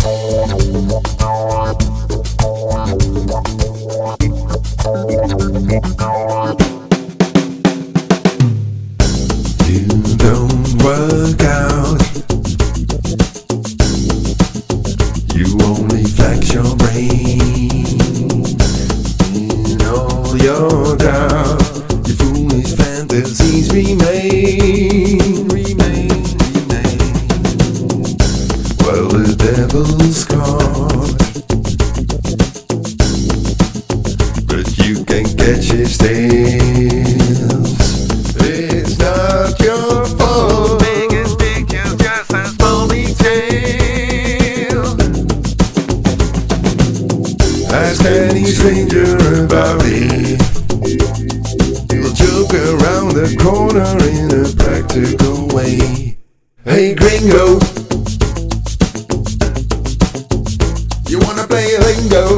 You don't work out. You only flex your brain. In all your doubt, your foolish fantasies remain. Well, the devil's caught, but you can catch his tails. It's not your fault. Biggest picture's just a small detail. Ask any stranger about it. He'll joke around the corner in a practical way. Hey gringo, you wanna play lingo?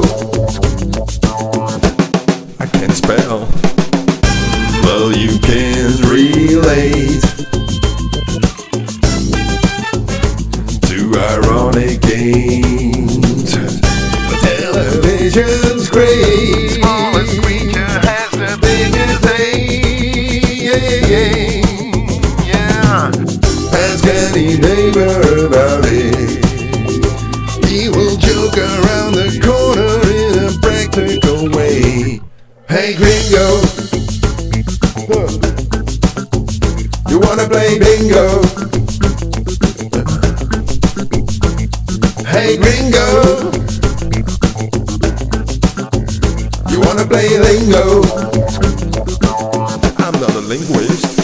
I can't spell. Well, you can relate to ironic games. The television's great. Smallest creature has the biggest aim. Yeah. Ask any neighbor about it. He will joke around the corner in a practical way. Hey gringo, you wanna play bingo? Hey gringo, you wanna play lingo? I'm not a linguist.